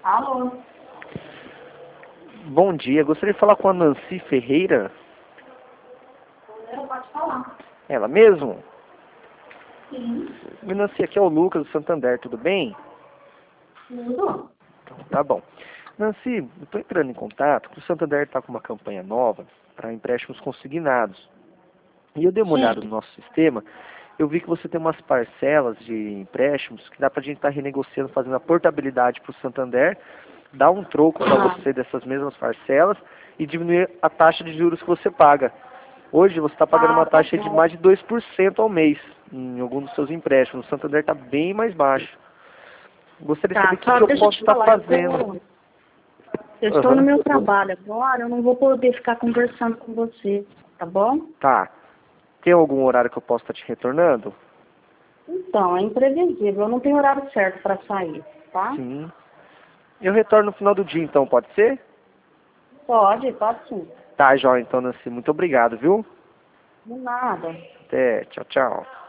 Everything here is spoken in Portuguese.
Alô? Bom dia, gostaria de falar com a Nancy Ferreira. Eu posso falar. Ela mesmo? Sim. Nancy, aqui é o Lucas do Santander, tudo bem? Tudo? Então, tá bom. Nancy, eu estou entrando em contato porque o Santander está com uma campanha nova para empréstimos consignados. E eu dei uma olhada no Sim. nosso sistema, eu vi que você tem umas parcelas de empréstimos que dá para a gente estar renegociando, fazendo a portabilidade para o Santander, dar um troco para você dessas mesmas parcelas e diminuir a taxa de juros que você paga. Hoje você está pagando uma Tá taxa de bom. mais de 2% ao mês em algum dos seus empréstimos. O Santander está bem mais baixo. Gostaria de saber Tá, o que só eu deixa eu posso te estar falar, fazendo. eu estou no Aham. meu trabalho agora, eu não vou poder ficar conversando com você, tá bom? Tá. Tem algum horário que eu possa estar te retornando? Então, é imprevisível, eu não tenho horário certo para sair, tá? Sim. Eu retorno no final do dia, então, pode ser? Pode sim. Tá, joia, então, Nancy. Muito obrigado, viu? De nada. Até. Tchau, tchau.